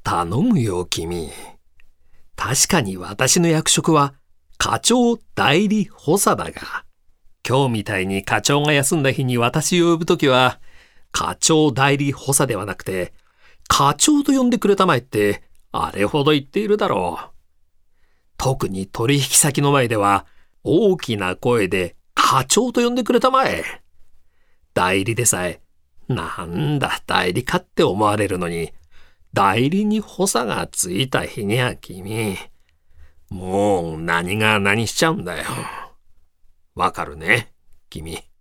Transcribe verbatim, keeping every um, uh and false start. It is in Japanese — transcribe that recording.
頼むよ、君。確かに私の役職は課長代理補佐だが、今日みたいに課長が休んだ日に私を呼ぶときは、課長代理補佐ではなくて、課長と呼んでくれたまえって、あれほど言っているだろう。特に取引先の前では、大きな声で課長と呼んでくれたまえ。代理でさえ、なんだ代理かって思われるのに、代理に補佐がついた日には君、もう何が何しちゃうんだよ。わかるね、君。